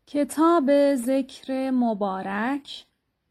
کتاب ذکر مبارک،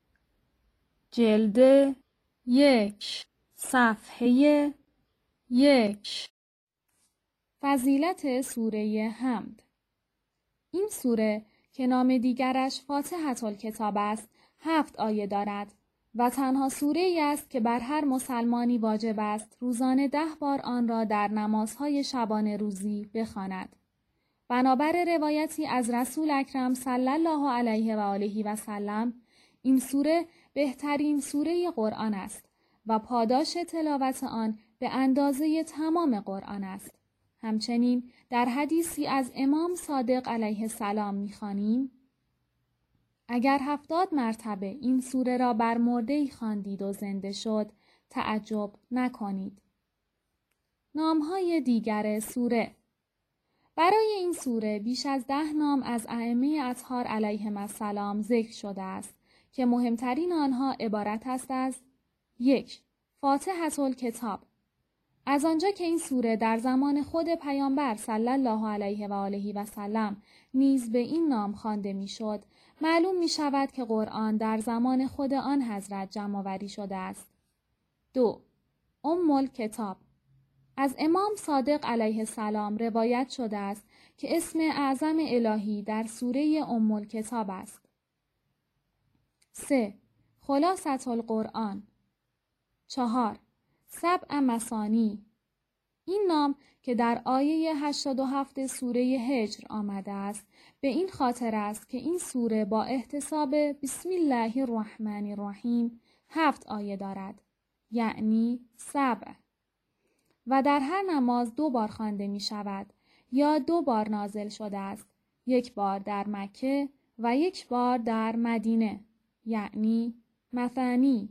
جلد 1، صفحه 1. فضیلت سوره حمد. این سوره که نام دیگرش فاتحة الکتاب است 7 آیه دارد و تنها سوره ای است که بر هر مسلمانی واجب است روزانه 10 بار آن را در نمازهای شبانه روزی بخواند. بنابر روایتی از رسول اکرم صلی الله علیه و آله و سلم، این سوره بهترین سوره قرآن است و پاداش تلاوت آن به اندازه تمام قرآن است. همچنین در حدیثی از امام صادق علیه السلام می‌خوانیم: اگر 70 مرتبه این سوره را بر مرده‌ای خواندید و زنده شد، تعجب نکنید. نام‌های دیگر سوره. برای این سوره بیش از 10 نام از ائمه اطهار علیهم السلام ذکر شده است که مهمترین آنها عبارت است از 1. فاتحة الکتاب. از آنجا که این سوره در زمان خود پیامبر صلی الله علیه و آله و سلم نیز به این نام خوانده میشد، معلوم می شود که قرآن در زمان خود آن حضرت جمع آوری شده است. 2. ام الکتاب. از امام صادق علیه السلام روایت شده است که اسم اعظم الهی در سوره ام الکتاب است. 3. خلاصة القرآن. 4. سبع مثانی. این نام که در آیه 87 سوره هجر آمده است به این خاطر است که این سوره با احتساب بسم الله الرحمن الرحیم 7 آیه دارد، یعنی 7 و در هر نماز 2 بار خوانده می شود یا 2 بار نازل شده است، 1 بار در مکه و 1 بار در مدینه، یعنی مثانی.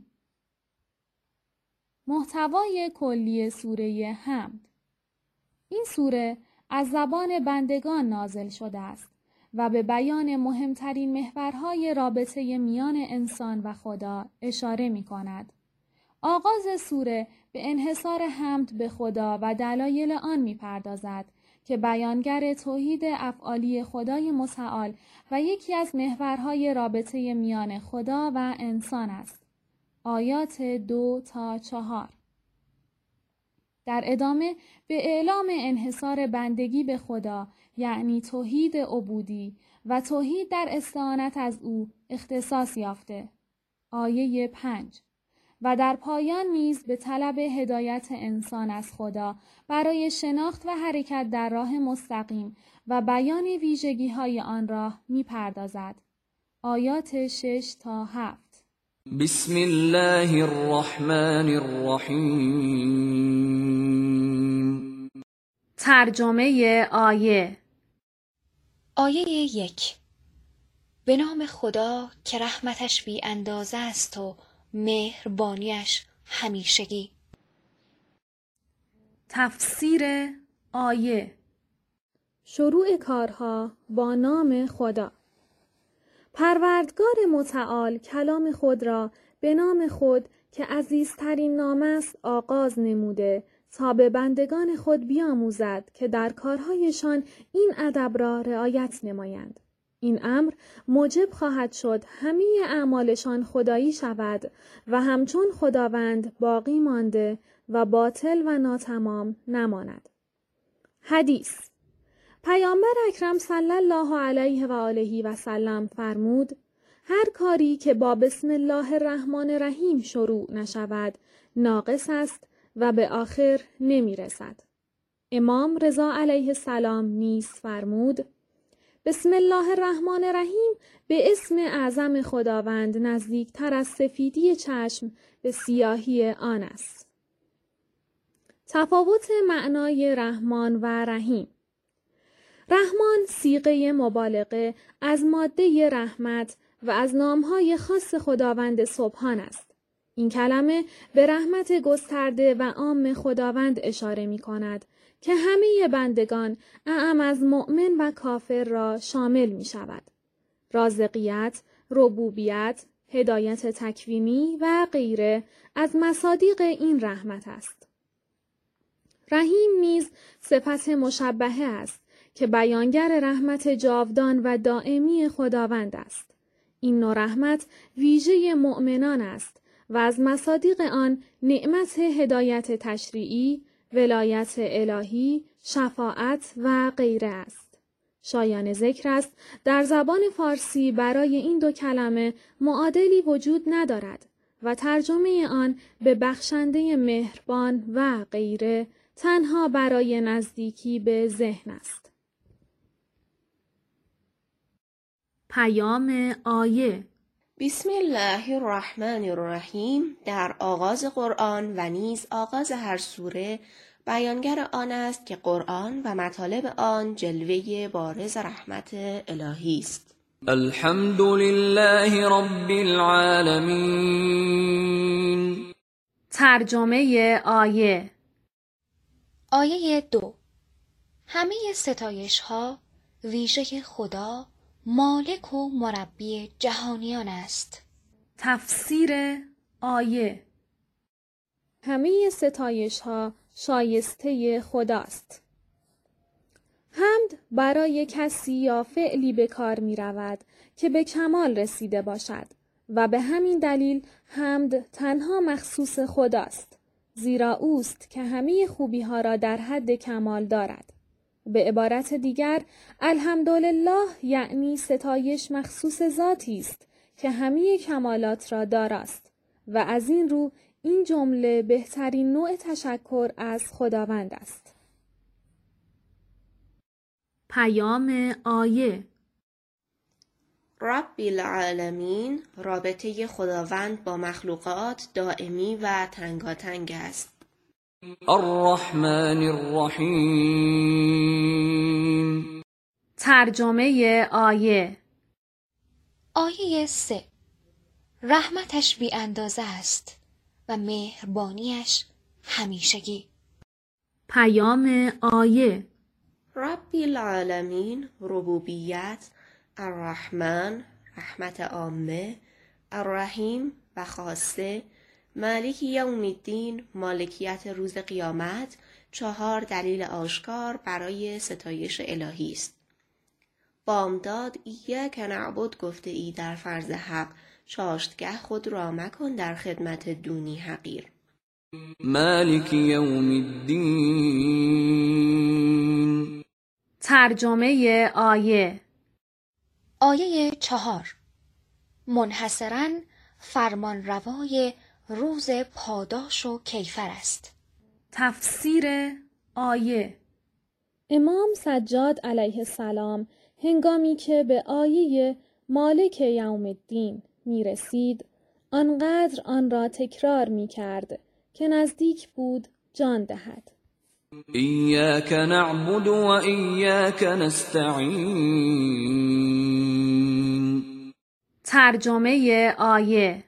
محتوای کلی سوره حمد. این سوره از زبان بندگان نازل شده است و به بیان مهمترین محورهای رابطه میان انسان و خدا اشاره می کند. آغاز سوره به انحصار حمد به خدا و دلایل آن می پردازد که بیانگر توحید افعالی خدای متعال و یکی از محورهای رابطه میان خدا و انسان است. آیات 2 تا 4. در ادامه به اعلام انحصار بندگی به خدا، یعنی توحید عبودی و توحید در استعانت از او اختصاص یافته. آیه 5. و در پایان نیز به طلب هدایت انسان از خدا برای شناخت و حرکت در راه مستقیم و بیان ویژگی‌های آن راه می‌پردازد. آیات 6 تا 7. بسم الله الرحمن الرحیم. ترجمه آیه. آیه 1. به نام خدا که رحمتش بی اندازه است و مهربانیش همیشگی. تفسیر آیه. شروع کارها با نام خدا. پروردگار متعال کلام خود را به نام خود که عزیزترین نام است آغاز نموده تا به بندگان خود بیاموزد که در کارهایشان این ادب را رعایت نمایند. این امر موجب خواهد شد همه اعمالشان خدایی شود و همچون خداوند باقی مانده و باطل و ناتمام نماند. حدیث. پیامبر اکرم صلی الله علیه و آله و سلم فرمود: هر کاری که با بسم الله الرحمن الرحیم شروع نشود ناقص است و به آخر نمی رسد. امام رضا علیه السلام نیز فرمود: بسم الله الرحمن الرحیم به اسم اعظم خداوند نزدیکتر از سفیدی چشم به سیاهی آن است. تفاوت معنای رحمان و رحیم. رحمان صیغه مبالغه از ماده رحمت و از نامهای خاص خداوند سبحان است. این کلمه به رحمت گسترده و عام خداوند اشاره می کند که همه بندگان اعم از مؤمن و کافر را شامل می شود. رازقیت، ربوبیت، هدایت تکوینی و غیره از مصادیق این رحمت است. رحیم نیز صفت مشبهه است که بیانگر رحمت جاودان و دائمی خداوند است. این نوع رحمت ویژه مؤمنان است و از مصادیق آن نعمت هدایت تشریعی، ولایت الهی، شفاعت و غیره است. شایان ذکر است در زبان فارسی برای این دو کلمه معادلی وجود ندارد و ترجمه آن به بخشنده مهربان و غیره تنها برای نزدیکی به ذهن است. پیام آیه: بسم الله الرحمن الرحیم. در آغاز قرآن و نیز آغاز هر سوره بیانگر آن است که قرآن و مطالب آن جلوه بارز رحمت الهی است. الحمد لله رب العالمین. ترجمه آیه: آیه 2. همه ستایش ها ویژه خدا، مالک و مربی جهانیان است. تفسیر آیه: همه ستایش ها شایسته خداست. حمد برای کسی یا فعلی به کار می رود که به کمال رسیده باشد و به همین دلیل حمد تنها مخصوص خداست، زیرا اوست که همه خوبی ها را در حد کمال دارد. به عبارت دیگر، الحمدلله یعنی ستایش مخصوص ذاتی است که همه کمالات را داراست و از این رو این جمله بهترین نوع تشکر از خداوند است. پیام آیه: رب العالمین، رابطه خداوند با مخلوقات دائمی و تنگاتنگ است. الرحمن الرحیم. ترجمه آیه: آیه 3. رحمتش بی اندازه است و مهربانیش همیشگی. پیام آیه: رب العالمین، ربوبیت، الرحمن، رحمت عامه، الرحیم و خاصه، مالک یوم الدین، مالکیت روز قیامت، 4 دلیل آشکار برای ستایش الهی است. بامداد ایاک نعبد گفته ای در فرض حق، چاشتگه خود را مکن در خدمت دونی حقیر. مالک یوم الدین. ترجمه آیه: آیه 4. منحصراً فرمان روای روز پاداش و کیفر است. تفسیر آیه: امام سجاد علیه السلام هنگامی که به آیه مالک یوم الدین می رسید، آنقدر آن را تکرار می کرد که نزدیک بود جان دهد. ایاک نعبد و ایاک نستعین. ترجمه آیه: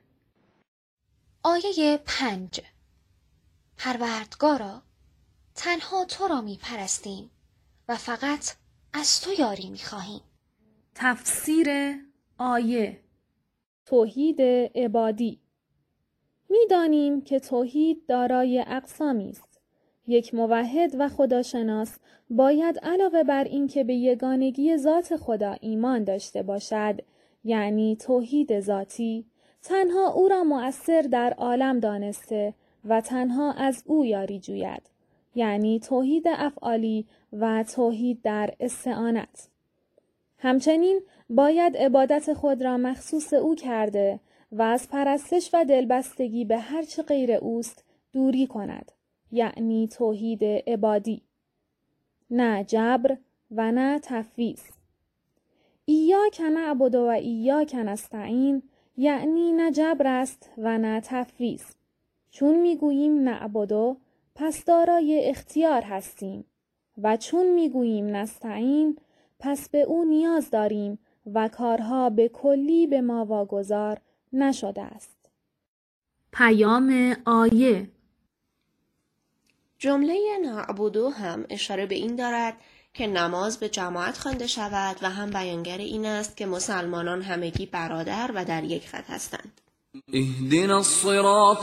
آیه 5. پروردگارا، تنها تو را می پرستیم و فقط از تو یاری می خواهیم. تفسیر آیه: توحید عبادی. می دانیم که توحید دارای اقسامی است. یک موحد و خداشناس باید علاوه بر این که به یگانگی ذات خدا ایمان داشته باشد، یعنی توحید ذاتی، تنها او را مؤثر در عالم دانسته و تنها از او یاری جوید، یعنی توحید افعالی و توحید در استعانت. همچنین باید عبادت خود را مخصوص او کرده و از پرستش و دلبستگی به هر چه غیر اوست دوری کند، یعنی توحید عبادی، نه جبر و نه تفویض. ایاک نعبد و ایاک نستعین یعنی نه جبر است و نه تفویض. چون میگوییم نعبد پس دارای اختیار هستیم و چون میگوییم نستعین پس به او نیاز داریم و کارها به کلی به ما واگذار نشده است. پیام آیه: جمله نعبدو هم اشاره به این دارد که نماز به جماعت خوانده شود و هم بیانگر این است که مسلمانان همگی برادر و در یک خط هستند. اهدنا الصراط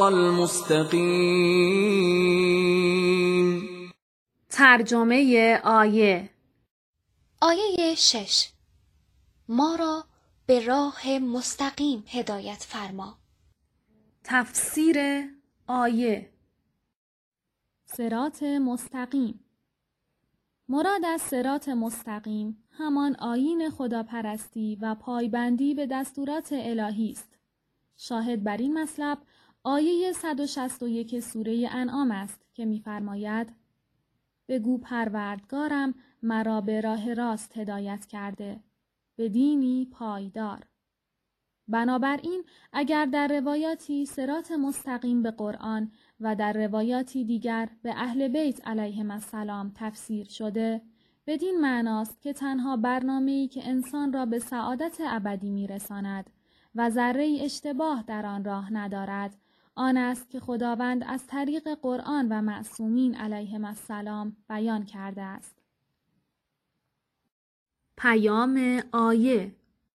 المستقیم. ترجمه آیه: آیه 6. ما را به راه مستقیم هدایت فرما. تفسیر آیه. صراط مستقیم. مراد از صراط مستقیم همان آیین خداپرستی و پایبندی به دستورات الهی است. شاهد بر این مطلب آیه 161 سوره انعام است که می‌فرماید: بگو پروردگارم مرا به راه راست هدایت کرده، به دینی پایدار. بنابراین اگر در روایاتی صراط مستقیم به قرآن و در روایاتی دیگر به اهل بیت علیهم السلام تفسیر شده، بدین معناست که تنها برنامه‌ای که انسان را به سعادت ابدی می‌رساند و ذره‌ای اشتباه در آن راه ندارد، آن است که خداوند از طریق قرآن و معصومین علیهم السلام بیان کرده است. پیام آیه.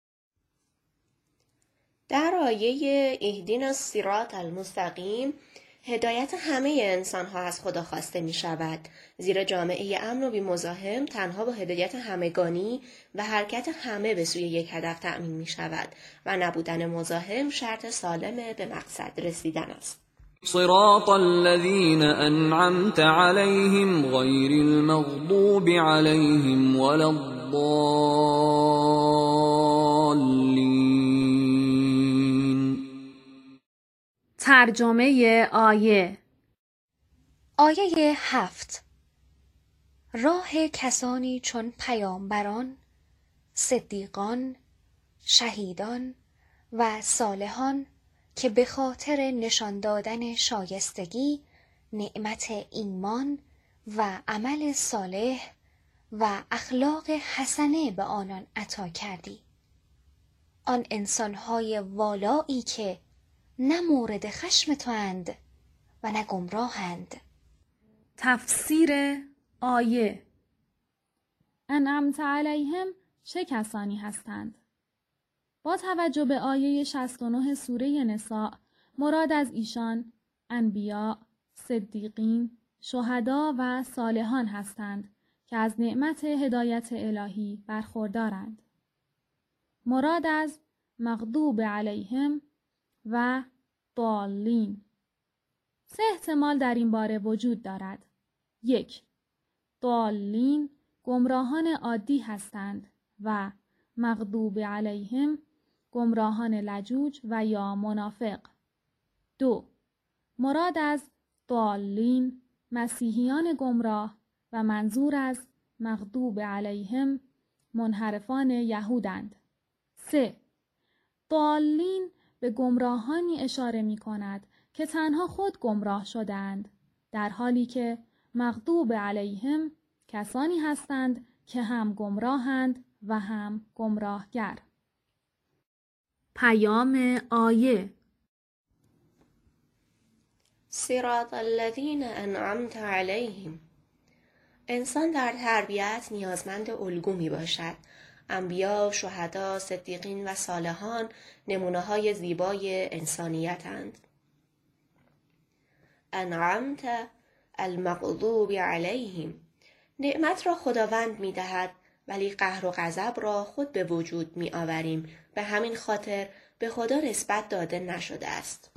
در آیه اهدینا الصراط المستقیم هدایت همه انسان ها از خدا خواسته می شود، زیرا جامعه امن و بی مزاحم تنها با هدایت همگانی و حرکت همه به سوی یک هدف تأمین می شود و نبودن مزاحم شرط سالم به مقصد رسیدن است. صراط الذين أنعمت عليهم غير المغضوب عليهم ولا الضالين. ترجمه آیه. آیه 7. راه کسانی چون پیامبران، صدیقان، شهیدان و صالحان که به خاطر نشان دادن شایستگی، نعمت ایمان و عمل صالح و اخلاق حسنه به آنان عطا کردی. آن انسان‌های والایی که نه مورد خشم تواند و نه گمراهند. تفسیر آیه. انعمت علیهم چه کسانی هستند؟ با توجه به آیه 69 سوره نساء، مراد از ایشان انبیا، صدیقین، شهدا و صالحان هستند که از نعمت هدایت الهی برخوردارند. مراد از مغضوب علیهم و ضالین. 3 احتمال در این باره وجود دارد. 1. ضالین گمراهان عادی هستند و مغضوب علیهم گمراهان لجوج و یا منافق. 2. مراد از ضالین مسیحیان گمراه و منظور از مغضوب علیهم منحرفان یهودند. 3. ضالین به گمراهانی اشاره می کند که تنها خود گمراه شدند، در حالی که مغضوب علیهم کسانی هستند که هم گمراهند و هم گمراهگر. پیام آیه. صراط الذین انعمت علیهم. انسان در تربیت نیازمند الگو می باشد. انبیا، شهدا، صدیقین و صالحان نمونه‌های زیبای انسانیت‌اند. انعمت المغضوب علیهم. نعمت را خداوند می دهد، ولی قهر و غضب را خود به وجود می آوریم. به همین خاطر به خدا نسبت داده نشده است.